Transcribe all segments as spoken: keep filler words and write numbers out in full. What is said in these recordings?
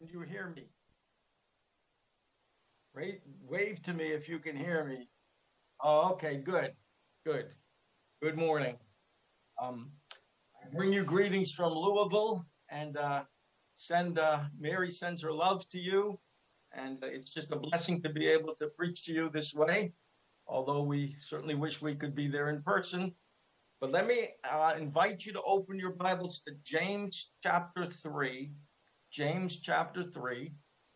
Can you hear me? Right? Wave to me if you can hear me. Oh, okay, good, good. Good morning. Um, I bring you greetings from Louisville, and uh, send uh, Mary sends her love to you, and uh, it's just a blessing to be able to preach to you this way. Although we certainly wish we could be there in person. But let me uh, invite you to open your Bibles to James chapter three. James chapter three.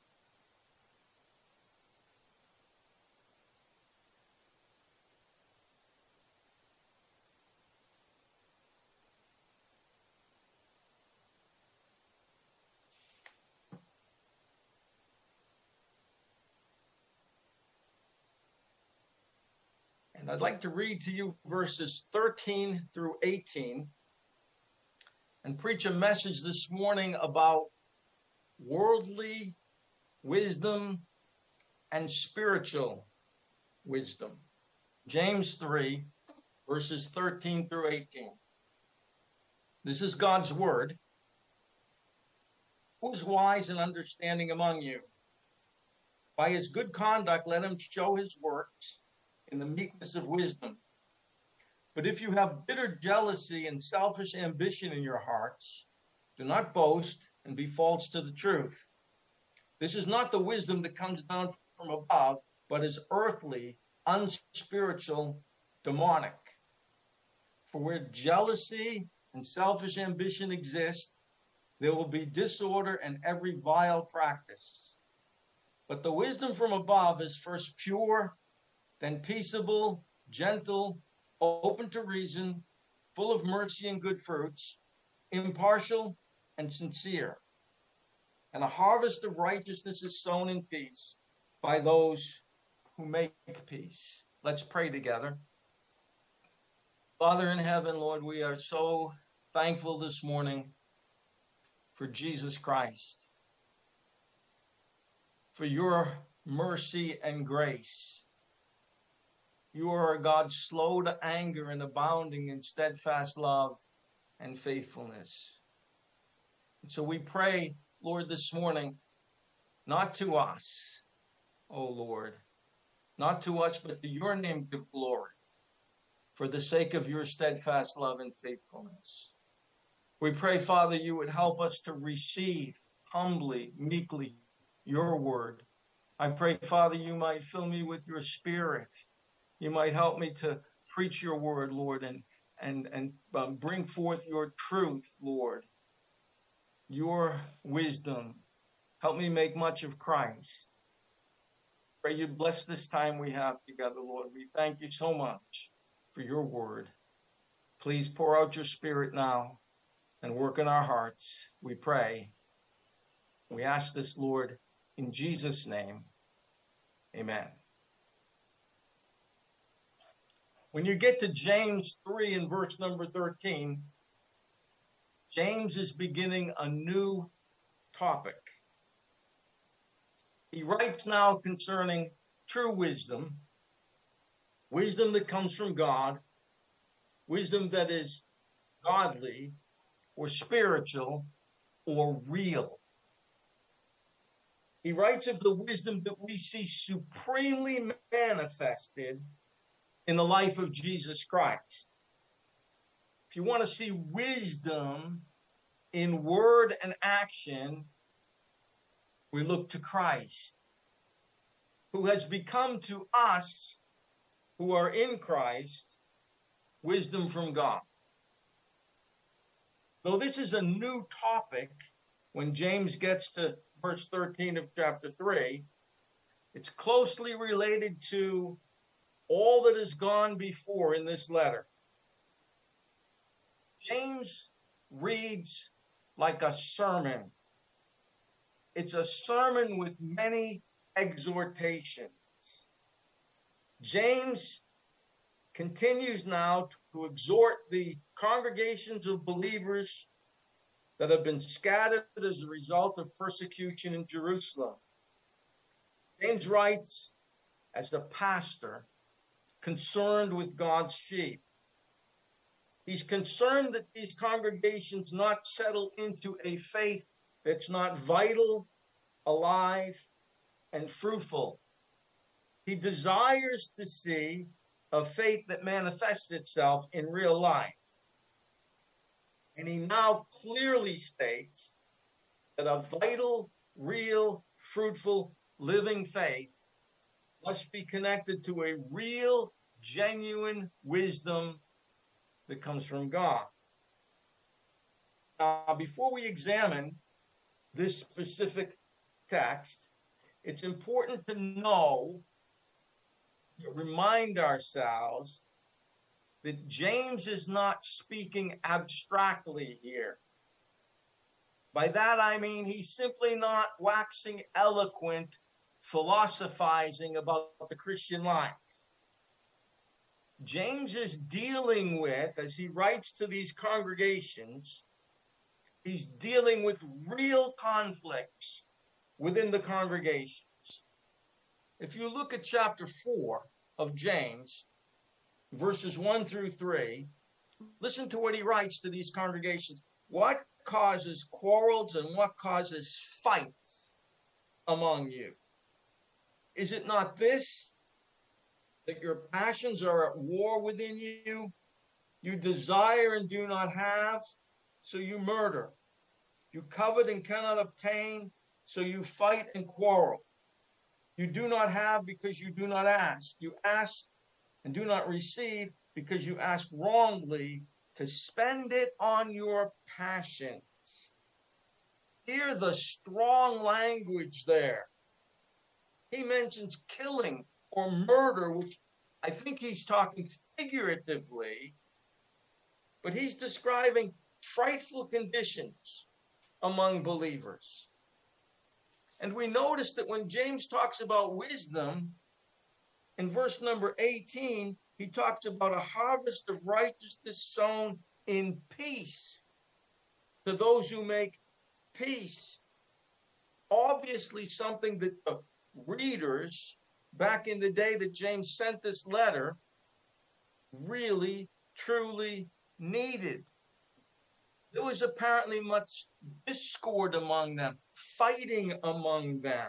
And I'd like to read to you verses thirteen through eighteen and preach a message this morning about worldly wisdom and spiritual wisdom. James three, verses thirteen through eighteen. This is God's word. Who is wise and understanding among you? By his good conduct, let him show his works in the meekness of wisdom. But if you have bitter jealousy and selfish ambition in your hearts, do not boast and be false to the truth. This is not the wisdom that comes down from above, but is earthly, unspiritual, demonic. For where jealousy and selfish ambition exist, there will be disorder and every vile practice. But the wisdom from above is first pure, then peaceable, gentle, open to reason, full of mercy and good fruits, impartial and sincere. And a harvest of righteousness is sown in peace by those who make peace. Let's pray together. Father in heaven, Lord, we are so thankful this morning for Jesus Christ, for your mercy and grace. You are a God slow to anger and abounding in steadfast love and faithfulness. And so we pray, Lord, this morning, not to us, O Lord, not to us, but to your name give glory for the sake of your steadfast love and faithfulness. We pray, Father, you would help us to receive humbly, meekly your word. I pray, Father, you might fill me with your spirit. You might help me to preach your word, Lord, and and and um, bring forth your truth, Lord, your wisdom. Help me make much of Christ. Pray you bless this time we have together, Lord. We thank you so much for your word. Please pour out your spirit now and work in our hearts, we pray. We ask this, Lord, in Jesus' name. Amen. When you get to James three and verse number thirteen, James is beginning a new topic. He writes now concerning true wisdom, wisdom that comes from God, wisdom that is godly or spiritual or real. He writes of the wisdom that we see supremely manifested in the life of Jesus Christ. If you want to see wisdom in word and action, we look to Christ, who has become to us who are in Christ, wisdom from God. Though this is a new topic, when James gets to verse thirteen of chapter three, it's closely related to all that has gone before in this letter. James reads like a sermon. It's a sermon with many exhortations. James continues now to exhort the congregations of believers that have been scattered as a result of persecution in Jerusalem. James writes as a pastor concerned with God's sheep. He's concerned that these congregations not settle into a faith that's not vital alive, and fruitful. He desires to see a faith that manifests itself in real life. And he now clearly states that a vital, real, fruitful, living faith must be connected to a real, genuine wisdom that comes from God. Now, before we examine this specific text, it's important to know, to remind ourselves that James is not speaking abstractly here. By that I mean he's simply not waxing eloquent, philosophizing about the Christian life. James is dealing with, as he writes to these congregations, he's dealing with real conflicts within the congregations. If you look at chapter four of James, verses one through three, listen to what he writes to these congregations. What causes quarrels and what causes fights among you? Is it not this, that your passions are at war within you? You desire and do not have, so you murder. You covet and cannot obtain, so you fight and quarrel. You do not have because you do not ask. You ask and do not receive because you ask wrongly to spend it on your passions. Hear the strong language there. He mentions killing or murder, which I think he's talking figuratively, but he's describing frightful conditions among believers. And we notice that when James talks about wisdom, in verse number eighteen, he talks about a harvest of righteousness sown in peace to those who make peace. Obviously, something that the readers back in the day that James sent this letter really, truly needed. There was apparently much discord among them, fighting among them.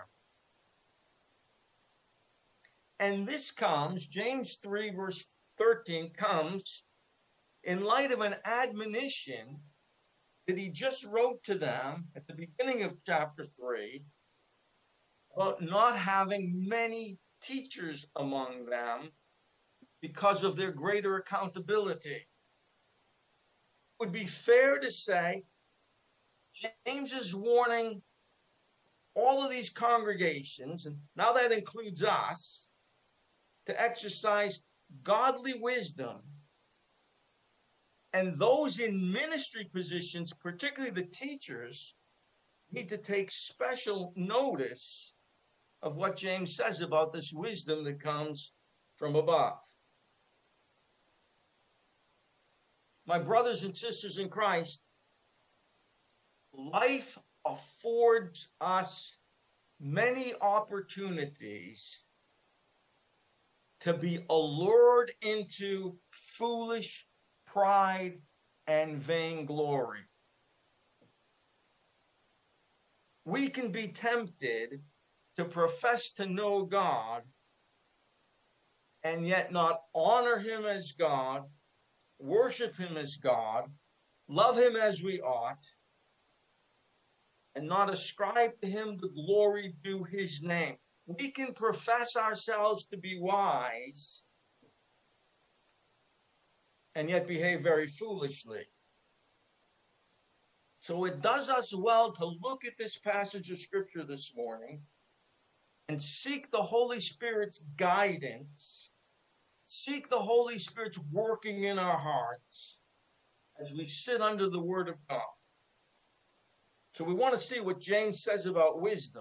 And this comes, James three verse thirteen comes in light of an admonition that he just wrote to them at the beginning of chapter three about not having many teachers among them because of their greater accountability. It would be fair to say James is warning all of these congregations, and now that includes us, to exercise godly wisdom. And those in ministry positions, particularly the teachers, need to take special notice of what James says about this wisdom that comes from above. My brothers and sisters in Christ, life affords us many opportunities to be allured into foolish pride and vainglory. We can be tempted to profess to know God and yet not honor him as God, worship him as God, love him as we ought, and not ascribe to him the glory due his name. We can profess ourselves to be wise and yet behave very foolishly. So it does us well to look at this passage of Scripture this morning and seek the Holy Spirit's guidance, seek the Holy Spirit's working in our hearts as we sit under the Word of God. So we want to see what James says about wisdom.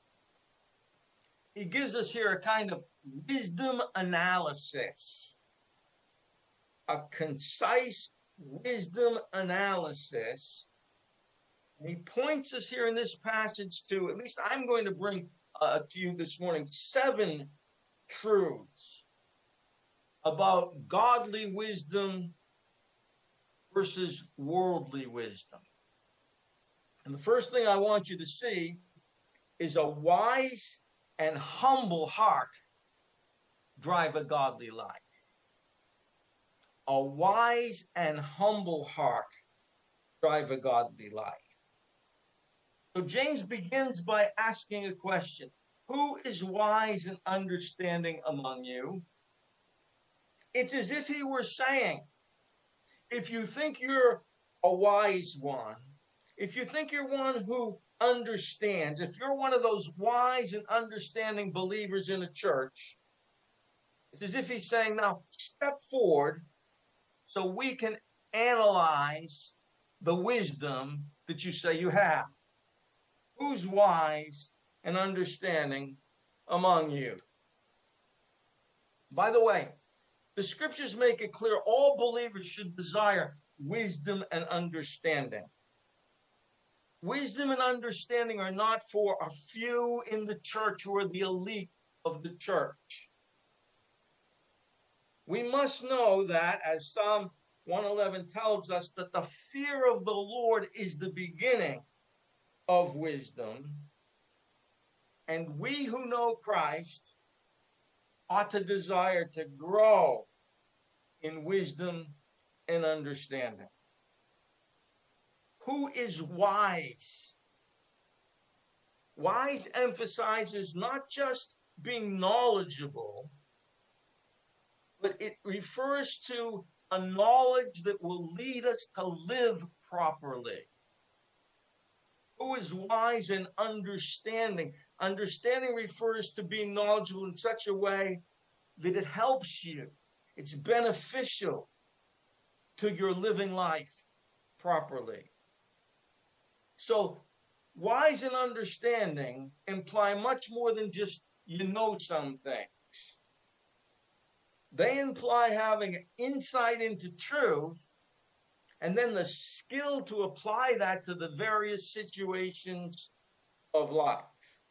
He gives us here a kind of wisdom analysis, a concise wisdom analysis. And he points us here in this passage to, at least I'm going to bring uh, to you this morning, seven truths about godly wisdom versus worldly wisdom. And the first thing I want you to see is a wise and humble heart drive a godly life. A wise and humble heart drive a godly life. So James begins by asking a question. Who is wise and understanding among you? It's as if he were saying, if you think you're a wise one, if you think you're one who understands, if you're one of those wise and understanding believers in a church, it's as if he's saying, now step forward so we can analyze the wisdom that you say you have. Who's wise and understanding among you? By the way, the scriptures make it clear all believers should desire wisdom and understanding. Wisdom and understanding are not for a few in the church who are the elite of the church. We must know that, as Psalm one eleven tells us, that the fear of the Lord is the beginning of wisdom. And we who know Christ ought to desire to grow in wisdom and understanding. Who is wise? Wise emphasizes not just being knowledgeable, but it refers to a knowledge that will lead us to live properly. Who is wise and understanding? Understanding refers to being knowledgeable in such a way that it helps you. It's beneficial to your living life properly. So, wise and understanding imply much more than just you know some things. They imply having insight into truth and then the skill to apply that to the various situations of life.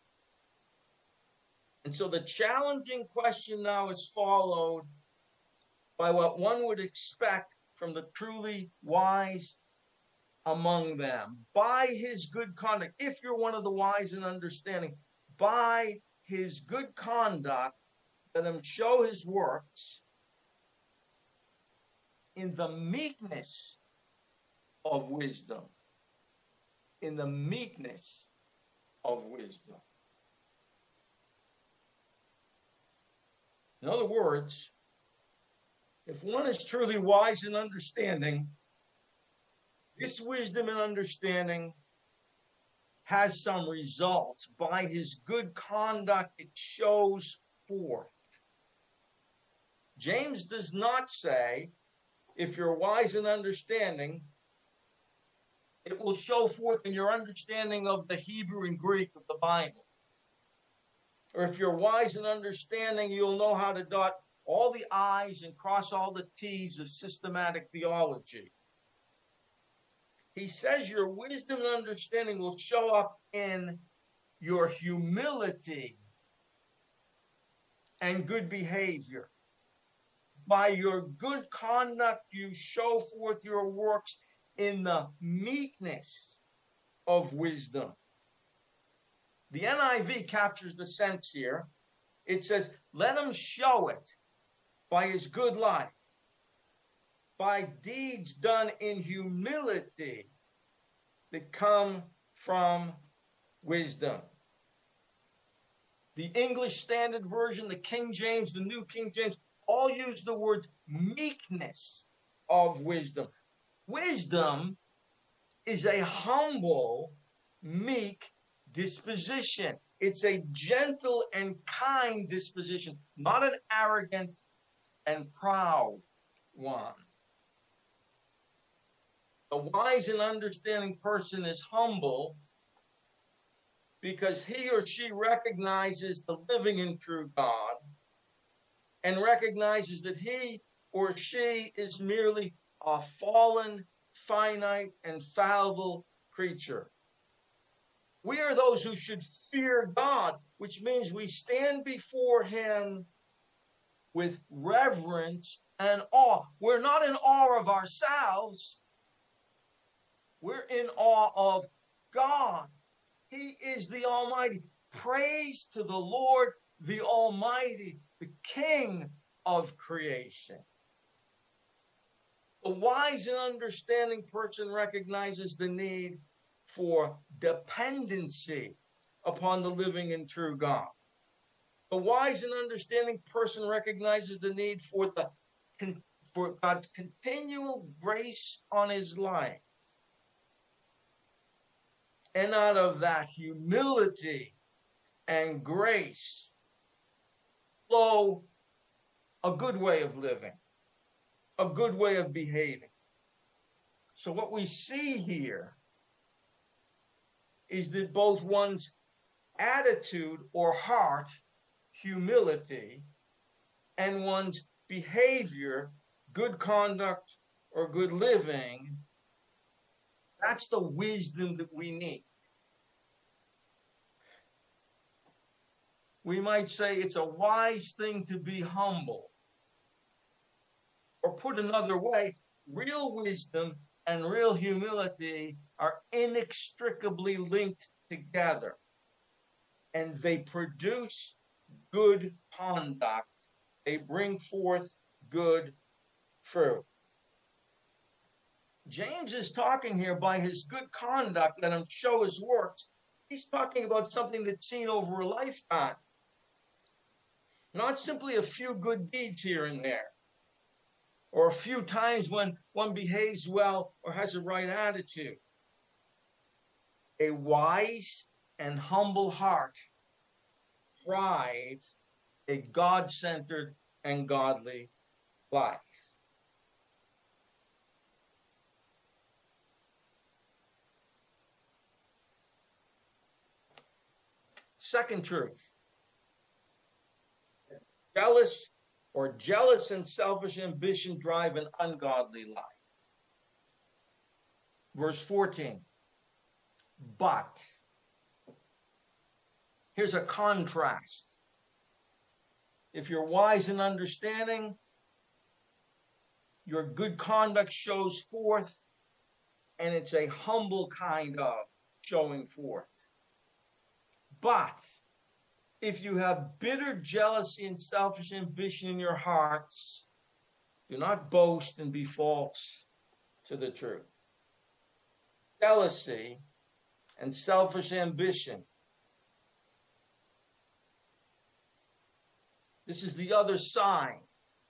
And so the challenging question now is followed by what one would expect from the truly wise among them. By his good conduct, if you're one of the wise and understanding, by his good conduct, let him show his works in the meekness of wisdom. In the meekness of wisdom. In other words, if one is truly wise and understanding, this wisdom and understanding has some results. By his good conduct, it shows forth. James does not say, if you're wise and understanding, it will show forth in your understanding of the Hebrew and Greek of the Bible. Or if you're wise and understanding, you'll know how to dot all the I's and cross all the T's of systematic theology. He says your wisdom and understanding will show up in your humility and good behavior. By your good conduct, you show forth your works in the meekness of wisdom. The N I V captures the sense here. It says, let him show it by his good life, by deeds done in humility that come from wisdom. The English Standard Version, the King James, the New King James, all use the word meekness of wisdom. Wisdom is a humble, meek disposition. It's a gentle and kind disposition, not an arrogant and proud one. A wise and understanding person is humble because he or she recognizes the living and true God and recognizes that he or she is merely a fallen, finite, and fallible creature. We are those who should fear God, which means we stand before him with reverence and awe. We're not in awe of ourselves. We're in awe of God. He is the Almighty. praise to the Lord, the Almighty, the King of creation. A wise and understanding person recognizes the need for dependency upon the living and true God. A wise and understanding person recognizes the need for the for God's continual grace on his life. And out of that humility and grace flow a good way of living, a good way of behaving. So what we see here is that both one's attitude or heart, humility, and one's behavior, good conduct or good living, that's the wisdom that we need. We might say it's a wise thing to be humble. Or put another way, real wisdom and real humility are inextricably linked together. And they produce good conduct. They bring forth good fruit. James is talking here by his good conduct, let him show his works. He's talking about something that's seen over a lifetime. Not simply a few good deeds here and there, or a few times when one behaves well or has a right attitude. A wise and humble heart thrive a God-centered and godly life. Second truth. Jealous or jealous and selfish ambition drive an ungodly life. Verse fourteen. But, here's a contrast. If you're wise and understanding, your good conduct shows forth, and it's a humble kind of showing forth. But, if you have bitter jealousy and selfish ambition in your hearts, do not boast and be false to the truth. Jealousy and selfish ambition. This is the other side.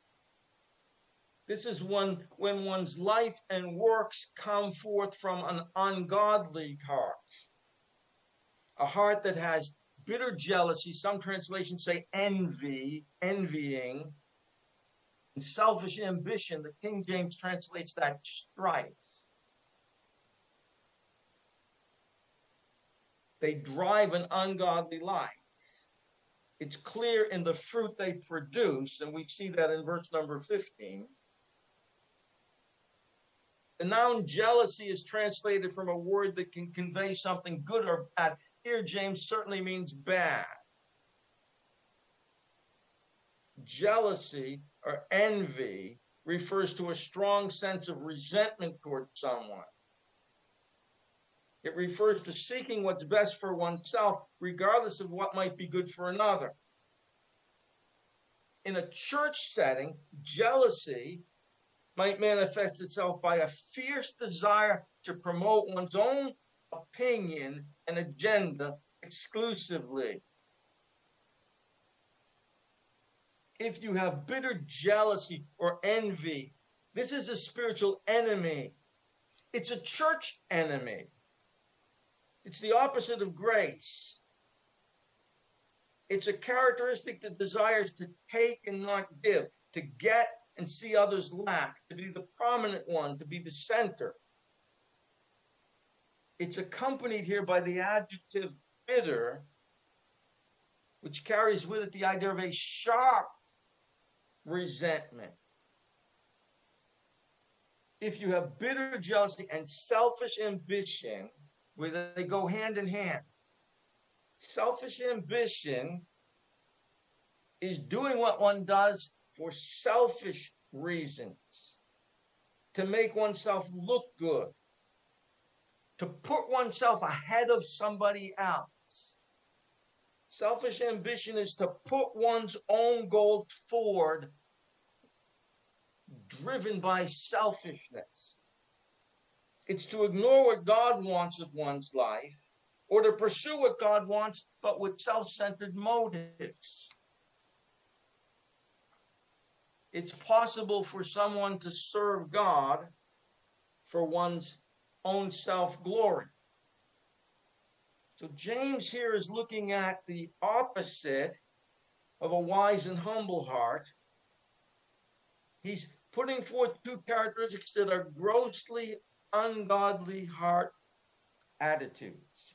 This is when, when one's life and works come forth from an ungodly heart. A heart that has bitter jealousy, some translations say envy, envying, and selfish ambition. The King James translates that strife. They drive an ungodly life. It's clear in the fruit they produce, and we see that in verse number fifteen. The noun jealousy is translated from a word that can convey something good or bad. Here, James certainly means bad. Jealousy or envy refers to a strong sense of resentment toward someone. It refers to seeking what's best for oneself, regardless of what might be good for another. In a church setting, jealousy might manifest itself by a fierce desire to promote one's own opinion and agenda exclusively. If you have bitter jealousy or envy, this is a spiritual enemy. It's a church enemy. It's the opposite of grace. It's a characteristic that desires to take and not give, to get and see others lack, to be the prominent one, to be the center. It's accompanied here by the adjective bitter, which carries with it the idea of a sharp resentment. If you have bitter jealousy and selfish ambition, where they go hand in hand. Selfish ambition is doing what one does for selfish reasons, to make oneself look good, to put oneself ahead of somebody else. Selfish ambition is to put one's own goals forward, driven by selfishness. It's to ignore what God wants of one's life, or to pursue what God wants, but with self-centered motives. It's possible for someone to serve God for one's own self-glory. So James here is looking at the opposite of a wise and humble heart. He's putting forth two characteristics that are grossly ungodly heart attitudes.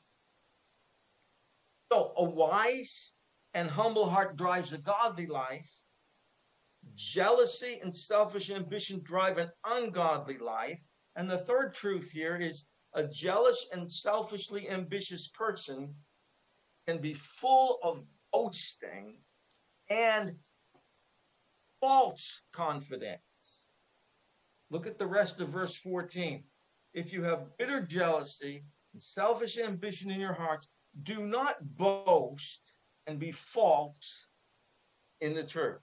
So a wise and humble heart drives a godly life. Jealousy and selfish ambition drive an ungodly life. And the third truth here is a jealous and selfishly ambitious person can be full of boasting and false confidence. Look at the rest of verse fourteen. If you have bitter jealousy and selfish ambition in your hearts, do not boast and be false in the truth.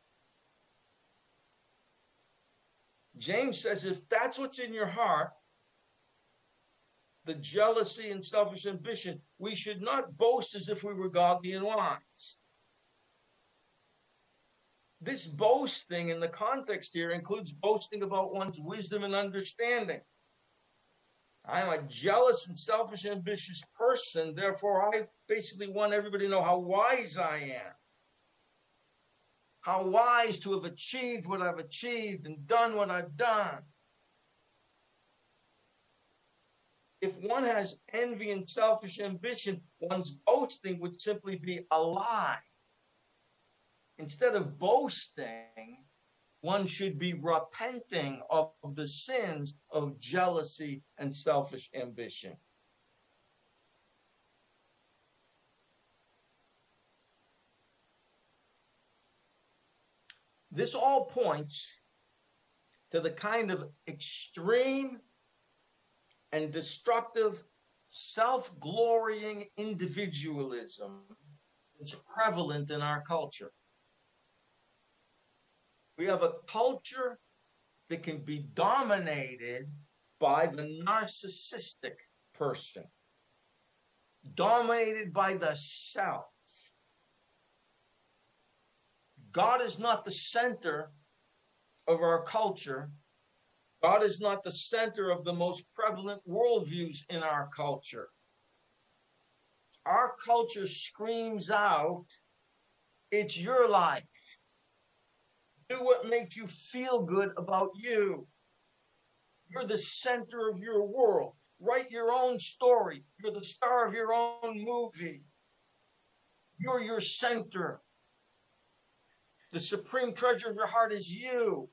James says if that's what's in your heart, the jealousy and selfish ambition, we should not boast as if we were godly and wise. This boasting in the context here includes boasting about one's wisdom and understanding. I'm a jealous and selfish, ambitious person, therefore I basically want everybody to know how wise I am. How wise to have achieved what I've achieved and done what I've done. If one has envy and selfish ambition, one's boasting would simply be a lie. Instead of boasting, one should be repenting of the sins of jealousy and selfish ambition. This all points to the kind of extreme and destructive self-glorying individualism that's prevalent in our culture. We have a culture that can be dominated by the narcissistic person, dominated by the self. God is not the center of our culture. God is not the center of the most prevalent worldviews in our culture. Our culture screams out, it's your life. Do what makes you feel good about you. You're the center of your world. Write your own story. You're the star of your own movie. You're your center. The supreme treasure of your heart is you.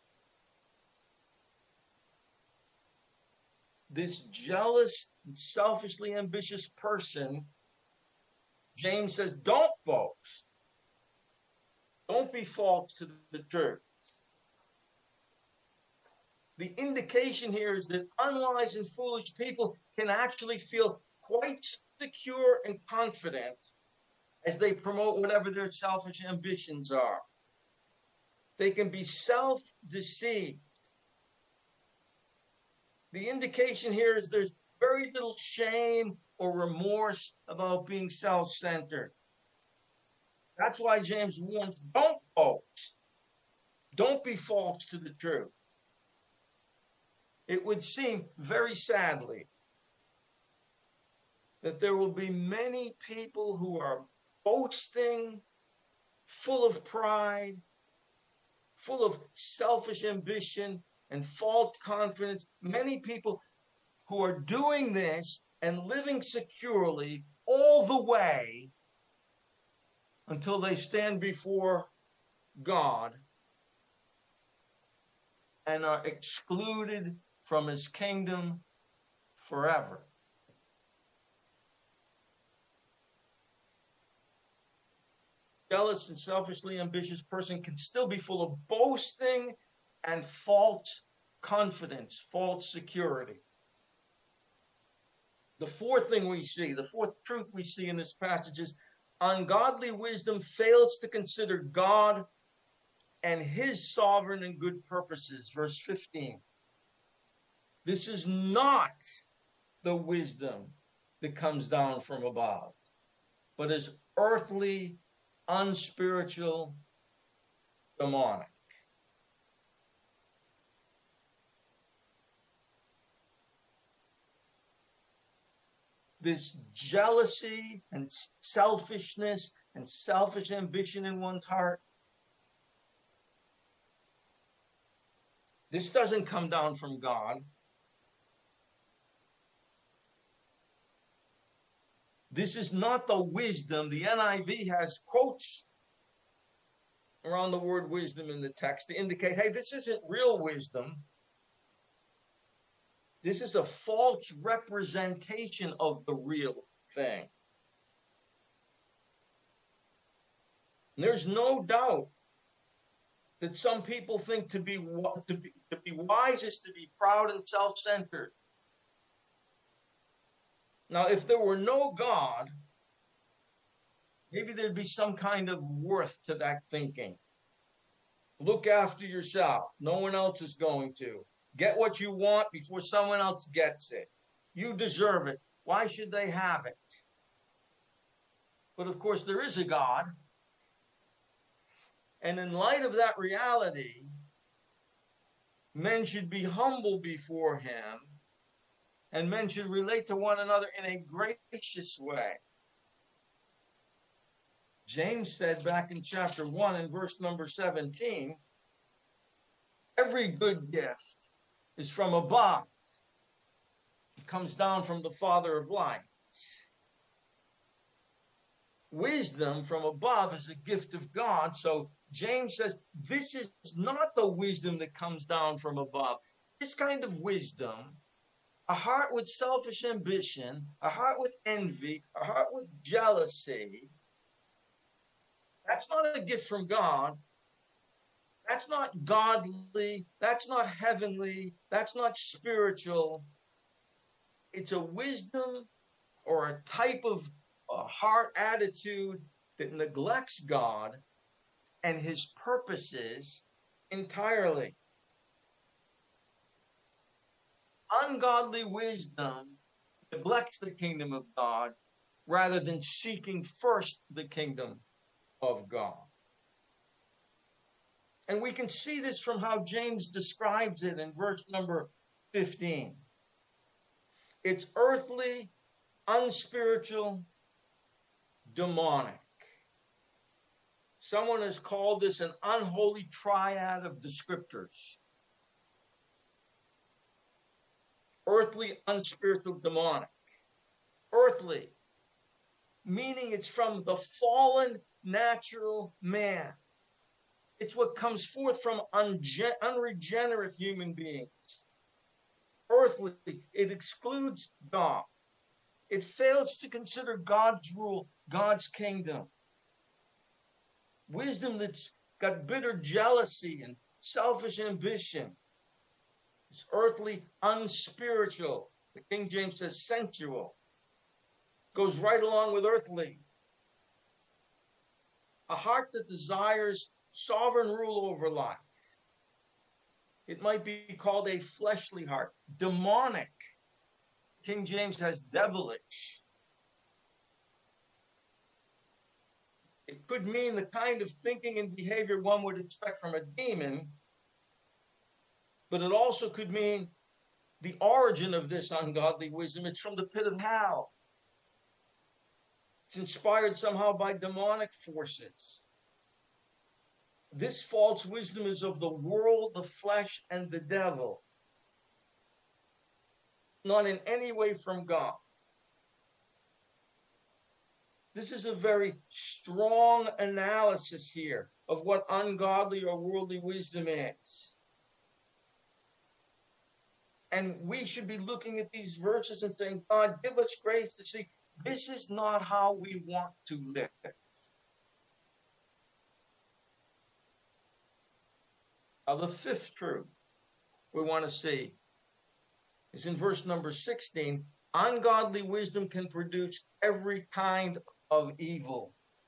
This jealous, selfishly ambitious person, James says, don't boast. Don't be false to the truth. The indication here is that unwise and foolish people can actually feel quite secure and confident as they promote whatever their selfish ambitions are. They can be self-deceived. The indication here is there's very little shame or remorse about being self-centered. That's why James warns, don't boast. Don't be false to the truth. It would seem very sadly that there will be many people who are boasting, full of pride, full of selfish ambition and false confidence. Many people who are doing this and living securely all the way until they stand before God and are excluded from his kingdom forever. Jealous and selfishly ambitious person can still be full of boasting and false confidence, false security. The fourth thing we see, the fourth truth we see in this passage is Ungodly wisdom fails to consider God and his sovereign and good purposes. Verse fifteen. This is not the wisdom that comes down from above, but is earthly, unspiritual, demonic. This jealousy and selfishness and selfish ambition in one's heart, this doesn't come down from God. This is not the wisdom. The N I V has quotes around the word wisdom in the text to indicate, hey, this isn't real wisdom. This is a false representation of the real thing. And there's no doubt that some people think to be, to be, to be wise is to be proud and self-centered. Now, if there were no God, maybe there'd be some kind of worth to that thinking. Look after yourself. No one else is going to. Get what you want before someone else gets it. You deserve it. Why should they have it? But of course, there is a God. And in light of that reality, men should be humble before him, and men should relate to one another in a gracious way. James said back in chapter one and verse number seventeen, every good gift is from above. It comes down from the Father of lights. Wisdom from above is a gift of God. So James says, this is not the wisdom that comes down from above. This kind of wisdom, a heart with selfish ambition, a heart with envy, a heart with jealousy, that's not a gift from God. That's not godly. That's not heavenly. That's not spiritual. It's a wisdom or a type of a heart attitude that neglects God and his purposes entirely. Ungodly wisdom neglects the kingdom of God rather than seeking first the kingdom of God. And we can see this from how James describes it in verse number fifteen. It's earthly, unspiritual, demonic. Someone has called this an unholy triad of descriptors. Earthly, unspiritual, demonic. Earthly, meaning it's from the fallen natural man. It's what comes forth from unge- unregenerate human beings. Earthly, it excludes God. It fails to consider God's rule, God's kingdom. Wisdom that's got bitter jealousy and selfish ambition. It's earthly, unspiritual. The King James says sensual. Goes right along with earthly. A heart that desires sovereign rule over life. It might be called a fleshly heart. Demonic. King James has devilish. It could mean the kind of thinking and behavior one would expect from a demon, but it also could mean the origin of this ungodly wisdom. It's from the pit of hell. It's inspired somehow by demonic forces. This false wisdom is of the world, the flesh, and the devil. Not in any way from God. This is a very strong analysis here of what ungodly or worldly wisdom is. And we should be looking at these verses and saying, God, give us grace to see this is not how we want to live. Now, the fifth truth we want to see is in verse number sixteen. Ungodly wisdom can produce every kind of evil.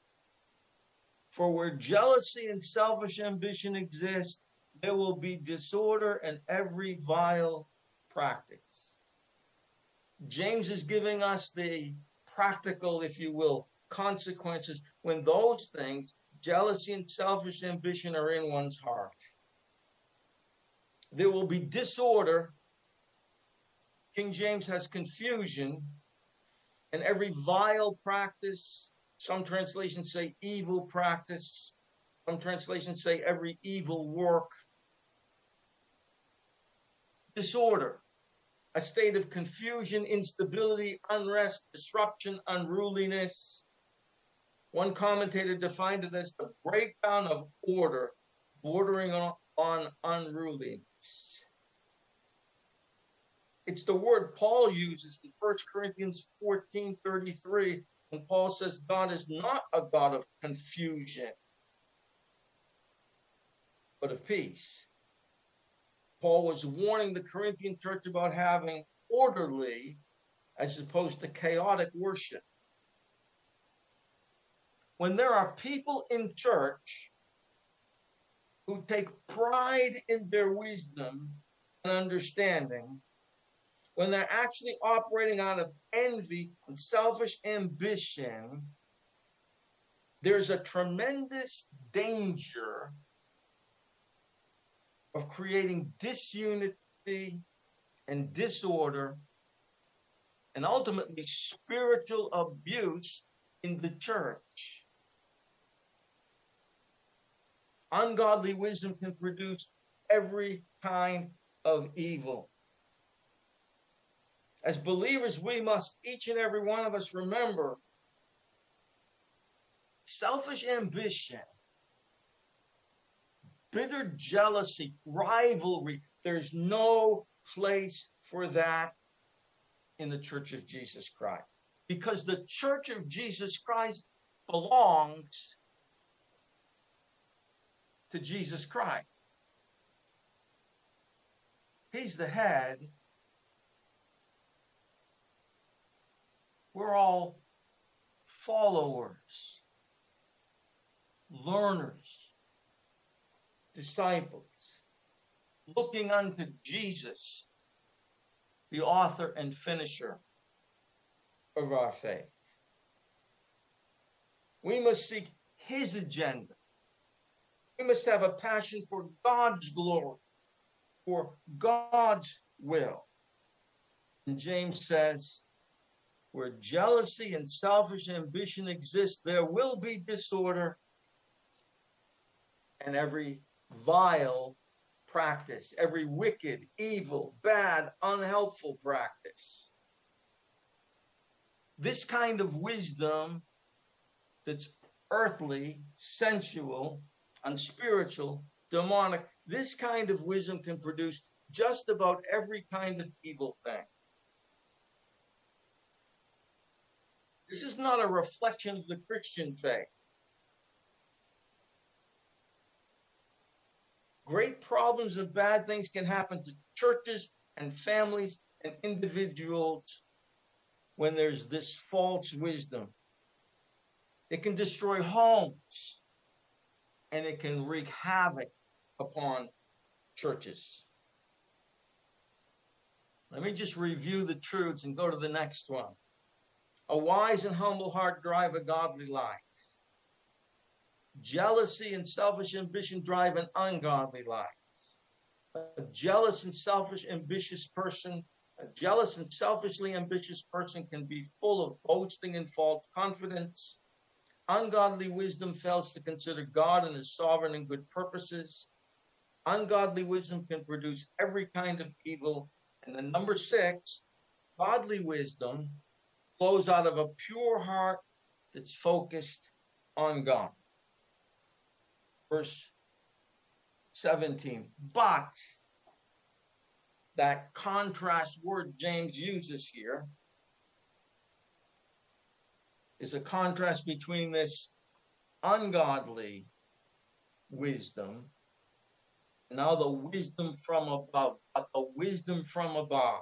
For where jealousy and selfish ambition exist, there will be disorder and every vile practice. James is giving us the practical, if you will, consequences when those things, jealousy and selfish ambition, are in one's heart. There will be disorder. King James has confusion, and every vile practice. Some translations say evil practice. Some translations say every evil work. Disorder, a state of confusion, instability, unrest, disruption, unruliness. One commentator defined it as the breakdown of order, bordering on, on unruliness. It's the word Paul uses in First Corinthians fourteen thirty-three, when Paul says God is not a God of confusion, but of peace. Paul was warning the Corinthian church about having orderly as opposed to chaotic worship. When there are people in church who take pride in their wisdom and understanding, when they're actually operating out of envy and selfish ambition, there's a tremendous danger of creating disunity and disorder and ultimately spiritual abuse in the church. Ungodly wisdom can produce every kind of evil. As believers, we must, each and every one of us, remember selfish ambition, bitter jealousy, rivalry. There's no place for that in the Church of Jesus Christ. Because the Church of Jesus Christ belongs to Jesus Christ. He's the head. We're all followers, learners, disciples, looking unto Jesus, the author and finisher of our faith. We must seek his agenda. We must have a passion for God's glory, for God's will. And James says, where jealousy and selfish ambition exist, there will be disorder and every vile practice, every wicked, evil, bad, unhelpful practice. This kind of wisdom that's earthly, sensual, unspiritual, demonic, this kind of wisdom can produce just about every kind of evil thing. This is not a reflection of the Christian faith. Great problems and bad things can happen to churches and families and individuals when there's this false wisdom. It can destroy homes and it can wreak havoc upon churches. Let me just review the truths and go to the next one. A wise and humble heart drive a godly life. Jealousy and selfish ambition drive an ungodly life. A jealous and selfish ambitious person, a jealous and selfishly ambitious person can be full of boasting and false confidence. Ungodly wisdom fails to consider God and his sovereign and good purposes. Ungodly wisdom can produce every kind of evil. And then number six, godly wisdom flows out of a pure heart that's focused on God. Verse seventeen. But that contrast word James uses here is a contrast between this ungodly wisdom and now the wisdom from above, the wisdom from above.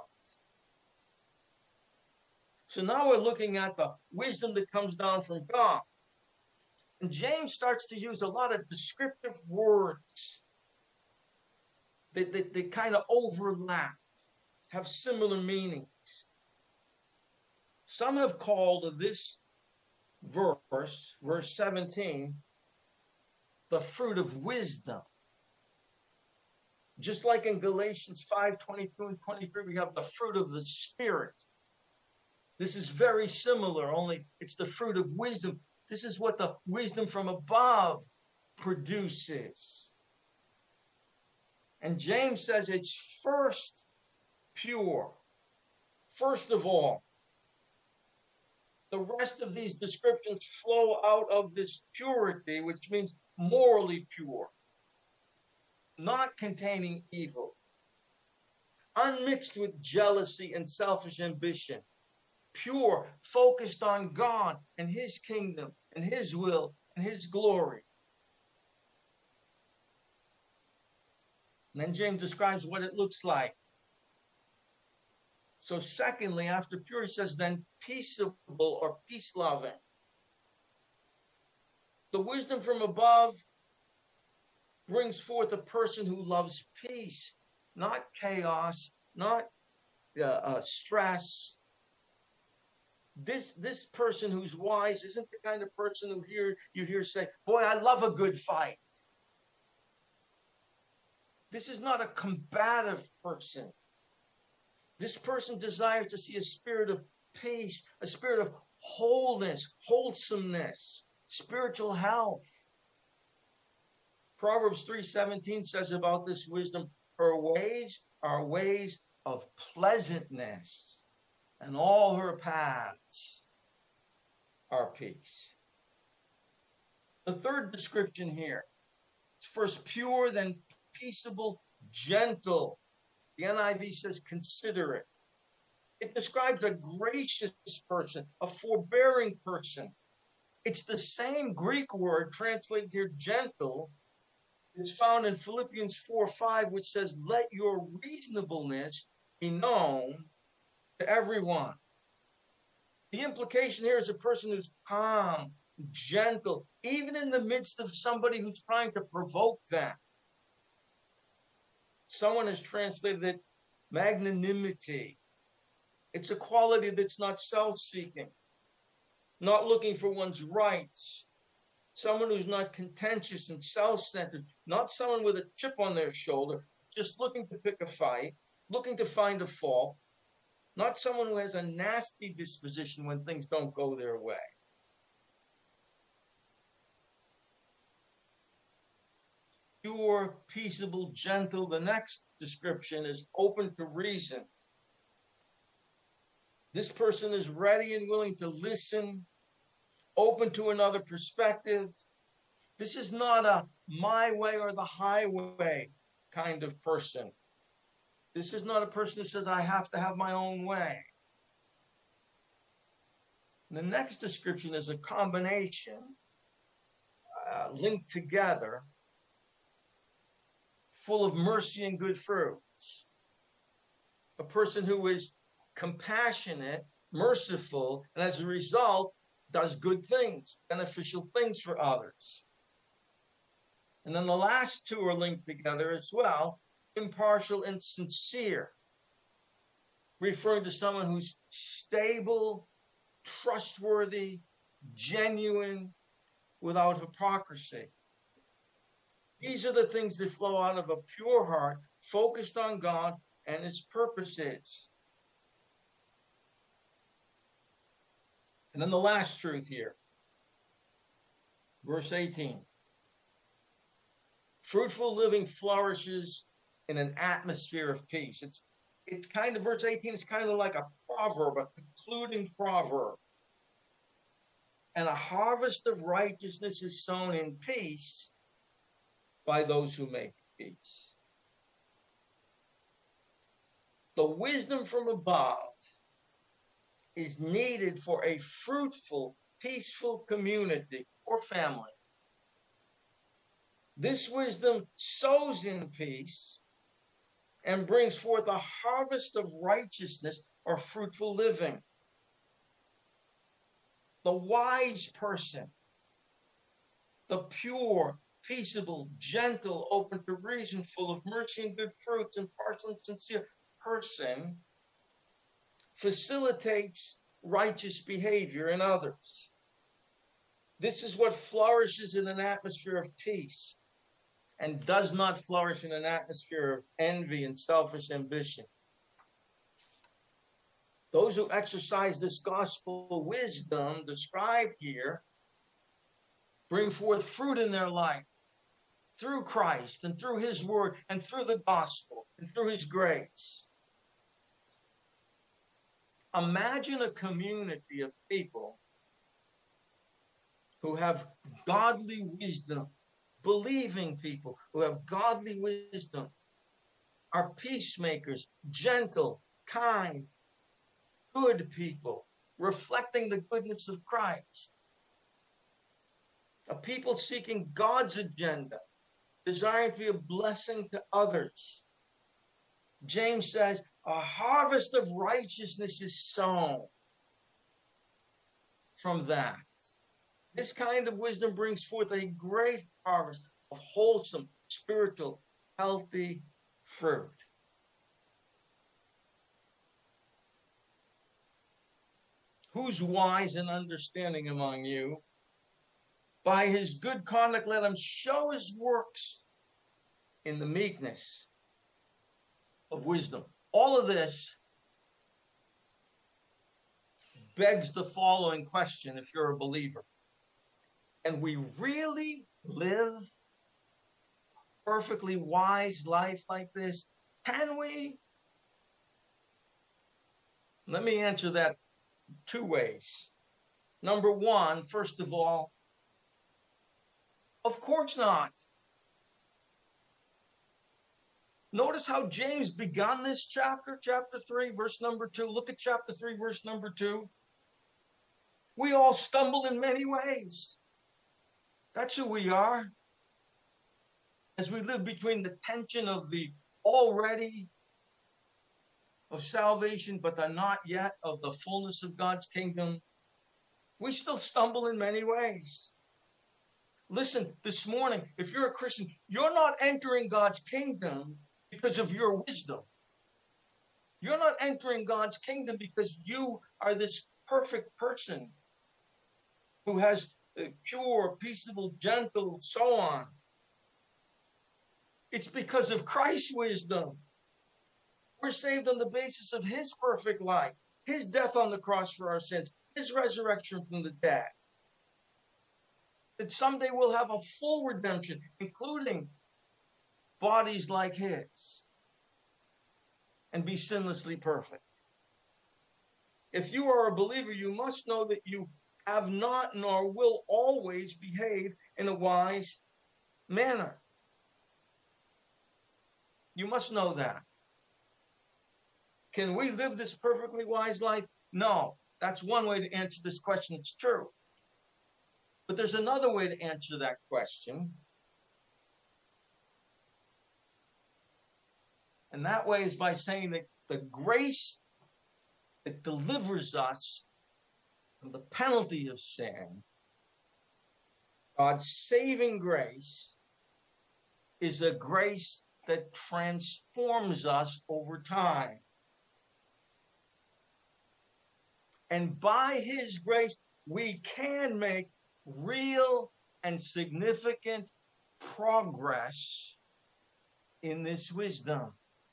So now we're looking at the wisdom that comes down from God. And James starts to use a lot of descriptive words that, that, that kind of overlap, have similar meanings. Some have called this verse, verse seventeen, the fruit of wisdom. Just like in Galatians five, twenty-two and twenty-three, we have the fruit of the Spirit. This is very similar, only it's the fruit of wisdom. This is what the wisdom from above produces. And James says it's first pure. First of all, the rest of these descriptions flow out of this purity, which means morally pure, not containing evil, unmixed with jealousy and selfish ambition, pure, focused on God and His kingdom and His will and His glory. And then James describes what it looks like. So secondly, after pure, he says, then peaceable or peace-loving. The wisdom from above brings forth a person who loves peace, not chaos, not uh, uh, stress. This, this person who's wise isn't the kind of person who hear, you hear say, boy, I love a good fight. This is not a combative person. This person desires to see a spirit of peace, a spirit of wholeness, wholesomeness, spiritual health. Proverbs three seventeen says about this wisdom, her ways are ways of pleasantness, and all her paths are peace. The third description here, it's first pure, then peaceable, gentle. The N I V says considerate. It describes a gracious person, a forbearing person. It's the same Greek word translated here, gentle. It's found in Philippians four five, which says, let your reasonableness be known to everyone. The implication here is a person who's calm, gentle, even in the midst of somebody who's trying to provoke them. Someone has translated it magnanimity. It's a quality that's not self-seeking, not looking for one's rights. Someone who's not contentious and self-centered, not someone with a chip on their shoulder, just looking to pick a fight, looking to find a fault, not someone who has a nasty disposition when things don't go their way. Pure, peaceable, gentle. The next description is open to reason. This person is ready and willing to listen, open to another perspective. This is not a my way or the highway kind of person. This is not a person who says, I have to have my own way. The next description is a combination uh, linked together, full of mercy and good fruits. A person who is compassionate, merciful, and as a result, does good things, beneficial things for others. And then the last two are linked together as well, impartial and sincere, referring to someone who's stable, trustworthy, genuine, without hypocrisy. These are the things that flow out of a pure heart, focused on God and its purposes. And then the last truth here, verse eighteen. Fruitful living flourishes in an atmosphere of peace. It's, it's kind of, verse eighteen is kind of like a proverb, a concluding proverb. And a harvest of righteousness is sown in peace by those who make peace. The wisdom from above is needed for a fruitful, peaceful community or family. This wisdom sows in peace and brings forth a harvest of righteousness or fruitful living. The wise person The pure, peaceable, gentle, open to reason, full of mercy and good fruits, impartial and sincere person facilitates righteous behavior in others. This is what flourishes in an atmosphere of peace and does not flourish in an atmosphere of envy and selfish ambition. Those who exercise this gospel wisdom described here bring forth fruit in their life through Christ and through his word and through the gospel and through his grace. Imagine a community of people who have godly wisdom, believing people who have godly wisdom, are peacemakers, gentle, kind, good people, reflecting the goodness of Christ. A people seeking God's agenda, desiring to be a blessing to others. James says, a harvest of righteousness is sown from that. This kind of wisdom brings forth a great harvest of wholesome, spiritual, healthy fruit. Who's wise and understanding among you? By his good conduct, let him show his works in the meekness of wisdom. All of this begs the following question if you're a believer. And we really live a perfectly wise life like this? Can we? Let me answer that two ways. Number one, first of all, of course not. Notice how James began this chapter, chapter three, verse number two. Look at chapter three, verse number two. We all stumble in many ways. That's who we are. As we live between the tension of the already of salvation, but the not yet of the fullness of God's kingdom, we still stumble in many ways. Listen, this morning, if you're a Christian, you're not entering God's kingdom because of your wisdom. You're not entering God's kingdom because you are this perfect person who has pure, peaceable, gentle, so on. It's because of Christ's wisdom. We're saved on the basis of his perfect life, his death on the cross for our sins, his resurrection from the dead. That someday we'll have a full redemption, including bodies like his, and be sinlessly perfect. If you are a believer, you must know that you have not nor will always behave in a wise manner. You must know that. Can we live this perfectly wise life? No. That's one way to answer this question. It's true. But there's another way to answer that question. And that way is by saying that the grace that delivers us from the penalty of sin, God's saving grace, is a grace that transforms us over time. And by his grace, we can make real and significant progress in this wisdom.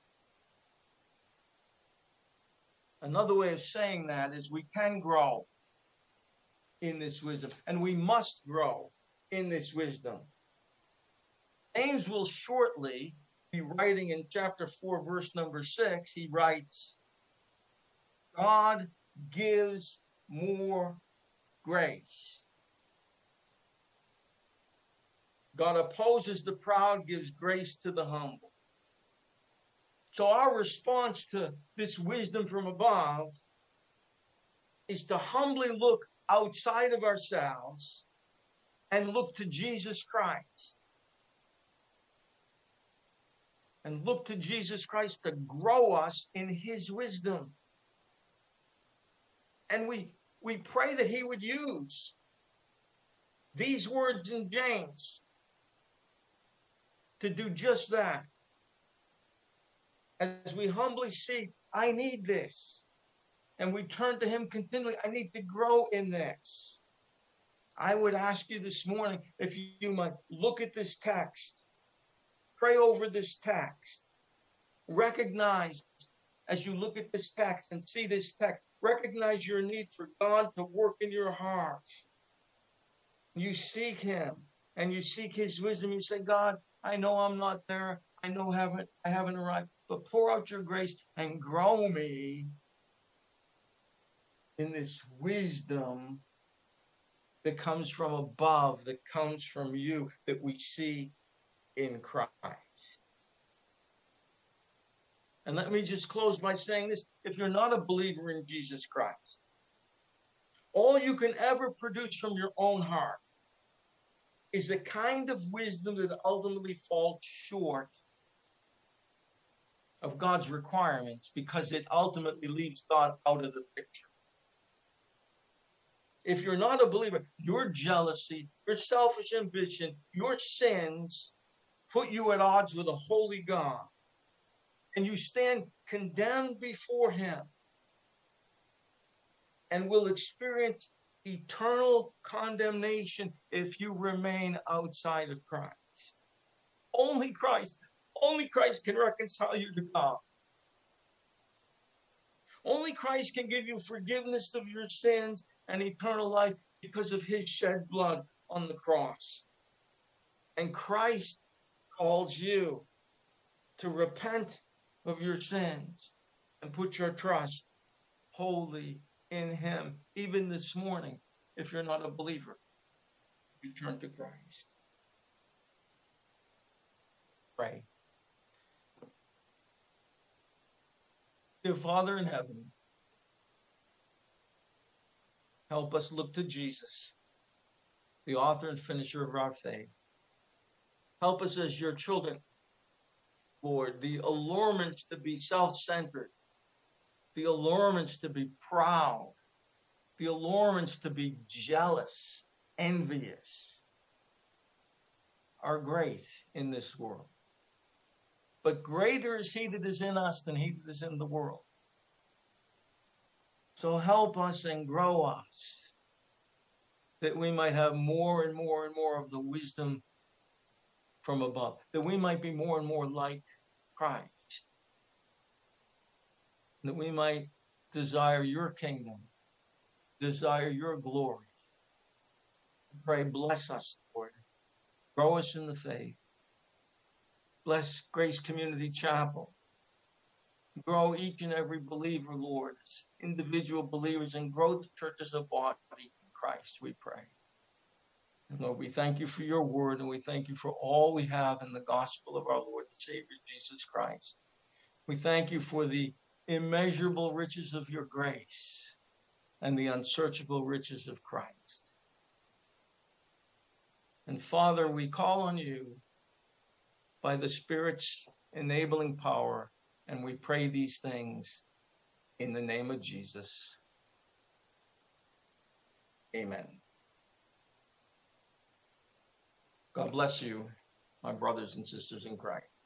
Another way of saying that is we can grow in this wisdom, and we must grow in this wisdom. James will shortly be writing in chapter four, verse number six. He writes, God gives more grace. God opposes the proud, gives grace to the humble. So our response to this wisdom from above is to humbly look outside of ourselves and look to Jesus Christ. And look to Jesus Christ to grow us in his wisdom. And we, we pray that he would use these words in James to do just that. As we humbly see, I need this. And we turn to him continually. I need to grow in this. I would ask you this morning if you might look at this text, pray over this text, recognize as you look at this text and see this text, recognize your need for God to work in your heart. You seek him and you seek his wisdom. You say, God, I know I'm not there. I know haven't, I haven't arrived, but pour out your grace and grow me in this wisdom that comes from above, that comes from you, that we see in Christ. And let me just close by saying this. If you're not a believer in Jesus Christ, all you can ever produce from your own heart is a kind of wisdom that ultimately falls short of God's requirements because it ultimately leaves God out of the picture. If you're not a believer, your jealousy, your selfish ambition, your sins put you at odds with a holy God. And you stand condemned before him and will experience eternal condemnation if you remain outside of Christ. Only Christ, only Christ can reconcile you to God. Only Christ can give you forgiveness of your sins and eternal life because of his shed blood on the cross. And Christ calls you to repent of your sins and put your trust wholly in him. Even this morning, if you're not a believer, you turn to Christ. Pray. Dear Father in heaven, help us look to Jesus, the author and finisher of our faith. Help us as your children, Lord, the allurements to be self-centered, the allurements to be proud, the allurements to be jealous, envious, are great in this world. But greater is he that is in us than he that is in the world. So help us and grow us, that we might have more and more and more of the wisdom from above, that we might be more and more like Christ, that we might desire your kingdom, desire your glory. Pray, bless us, Lord. Grow us in the faith. Bless Grace Community Chapel. Grow each and every believer, Lord, as individual believers, and grow the church as a body in Christ, we pray. And Lord, we thank you for your word, and we thank you for all we have in the gospel of our Lord and Savior, Jesus Christ. We thank you for the immeasurable riches of your grace and the unsearchable riches of Christ. And Father, we call on you by the Spirit's enabling power, and we pray these things in the name of Jesus. Amen. God bless you, my brothers and sisters in Christ.